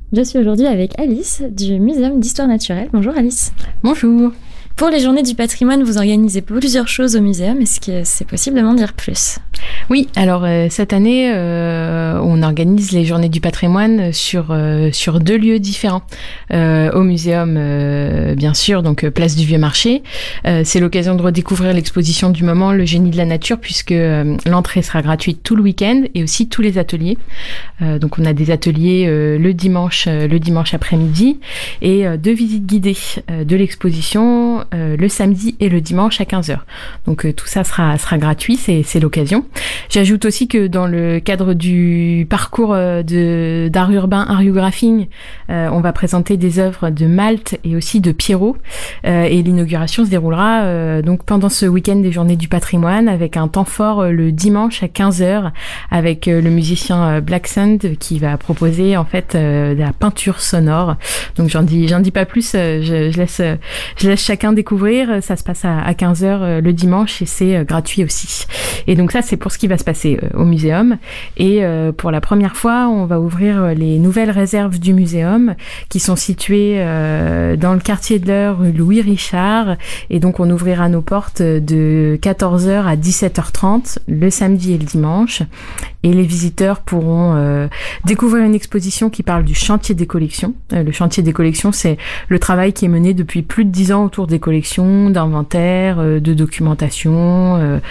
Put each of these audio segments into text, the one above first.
Je suis aujourd'hui avec Alice du Muséum d'Histoire Naturelle. Bonjour Alice. Bonjour. Pour les Journées du patrimoine, vous organisez plusieurs choses au muséum. Est-ce que c'est possible de m'en dire plus ? Oui, alors cette année, on organise les Journées du patrimoine sur 2 lieux différents. Au muséum, bien sûr, donc place du Vieux-Marché. C'est l'occasion de redécouvrir l'exposition du moment, le génie de la nature, puisque l'entrée sera gratuite tout le week-end et aussi tous les ateliers. Donc on a des ateliers le dimanche après-midi et 2 visites guidées de l'exposition le samedi et le dimanche à 15h. Donc tout ça sera gratuit, c'est l'occasion. J'ajoute aussi que dans le cadre du parcours d'art urbain, ariographing, on va présenter des œuvres de Malte et aussi de Pierrot. Et l'inauguration se déroulera donc pendant ce week-end des Journées du patrimoine avec un temps fort le dimanche à 15h avec le musicien Black Sand qui va proposer en fait de la peinture sonore. Donc j'en dis pas plus, je laisse chacun découvrir. Ça se passe à 15h le dimanche et c'est gratuit aussi. Et donc ça c'est pour ce qui va se passer au muséum. Et pour la première fois, on va ouvrir les nouvelles réserves du muséum qui sont situées dans le quartier de l'Eure, rue Louis Richard. Et donc on ouvrira nos portes de 14h à 17h30 le samedi et le dimanche. Et les visiteurs pourront découvrir une exposition qui parle du chantier des collections. Le chantier des collections, c'est le travail qui est mené depuis plus de 10 ans autour des collections, d'inventaire, de documentation,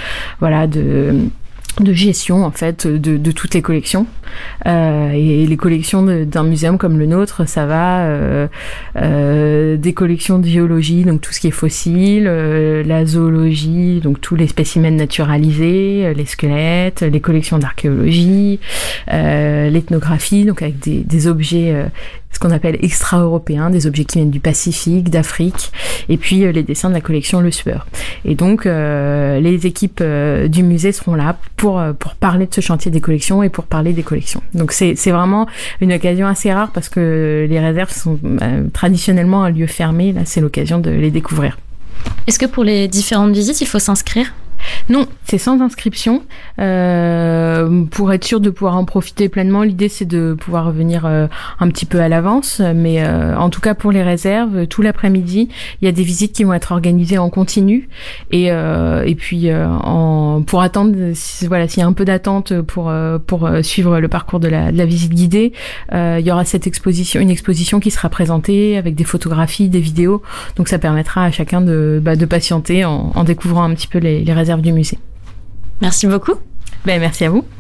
de gestion en fait de toutes les collections et les collections d'un muséum comme le nôtre, ça va des collections de géologie, donc tout ce qui est fossile, la zoologie, donc tous les spécimens naturalisés, les squelettes, les collections d'archéologie, l'ethnographie, donc avec des objets ce qu'on appelle extra-européens, des objets qui viennent du Pacifique, d'Afrique, et puis les dessins de la collection Le Sueur. Et donc les équipes du musée seront là pour parler de ce chantier des collections et pour parler des collections. Donc c'est vraiment une occasion assez rare parce que les réserves sont traditionnellement un lieu fermé. Là, c'est l'occasion de les découvrir. Est-ce que pour les différentes visites, il faut s'inscrire ? Non, c'est sans inscription. Pour être sûr de pouvoir en profiter pleinement, l'idée c'est de pouvoir venir un petit peu à l'avance. Mais en tout cas pour les réserves, tout l'après-midi, il y a des visites qui vont être organisées en continu. Et puis pour attendre, s'il y a un peu d'attente pour suivre le parcours de la visite guidée, il y aura une exposition qui sera présentée avec des photographies, des vidéos. Donc ça permettra à chacun de patienter en découvrant un petit peu les réserves du musée. Merci beaucoup. Merci à vous.